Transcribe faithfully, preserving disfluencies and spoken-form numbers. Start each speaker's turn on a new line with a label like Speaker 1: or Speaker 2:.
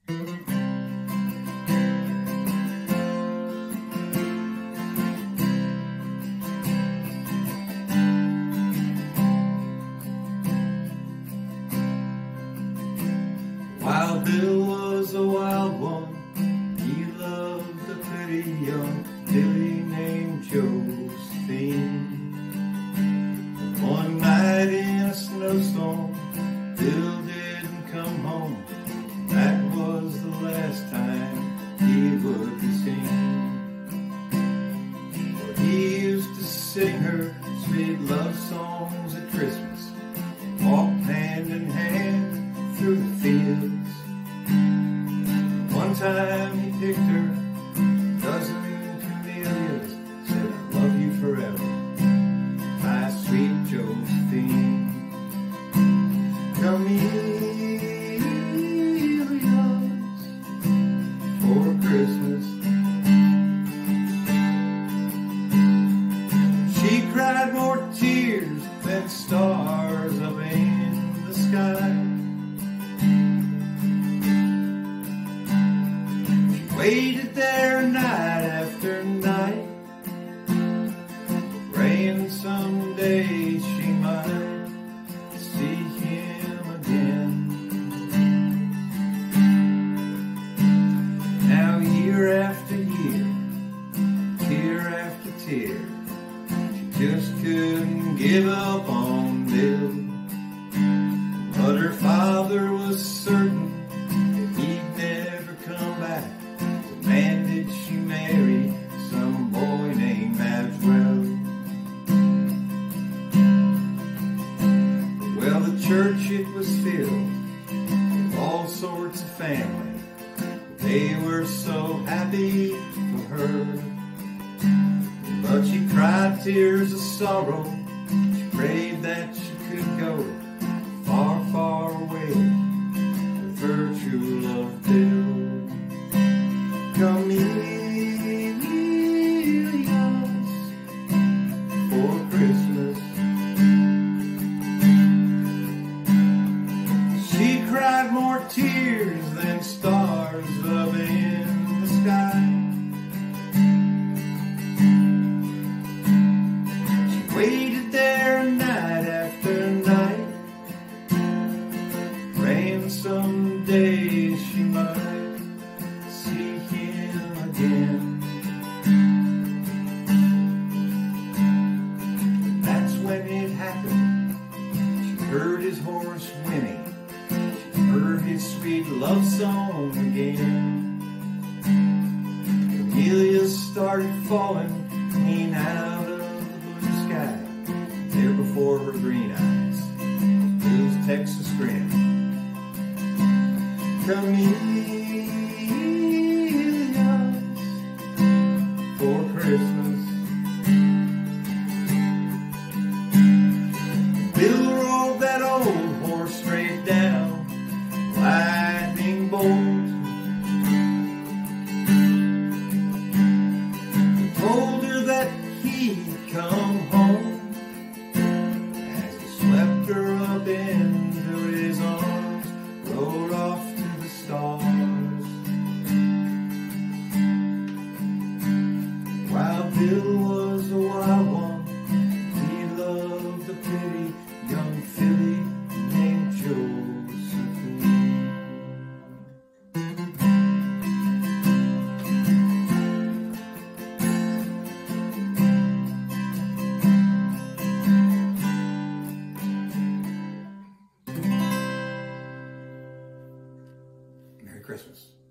Speaker 1: Wild Bill was a wild one. He loved a pretty young filly named Josephine. One night in a snowstorm, Bill didn't come home. That was the last time he would be seen. For he used to sing her sweet love songs at Christmas, walked hand in hand through the fields. One time he picked her a dozen camellias, said, "I love you forever, my sweet Josephine." Camellias for Christmas. She cried more tears than stars up in the sky. Waited there night after night, praying someday she might see him again. Now year after year, tear after tear, she just couldn't give up on Bill. But her father was certain that he'd never come back. Man, did she marry some boy named Maxwell? Well, the church, it was filled with all sorts of family. They were so happy for her. But she cried tears of sorrow. She prayed that she could go far, far away with her true love Bill. Camellias for Christmas. She cried more tears than stars up in the sky. She waited there night after night, praying someday she might see him again. That's when it happened. She heard his horse whinny. She heard his sweet love song again. Camellias started falling clean out of the blue sky. There before her green eyes, Bill's Texas grin. Camellias for Christmas. Bill rolled that old horse straight down, lightning bolt. He told her that he'd come home as he swept her up into his arms, rode off to the stars. Wild Bill was a wild one. He loved a pretty young filly named Josephine. Merry Christmas.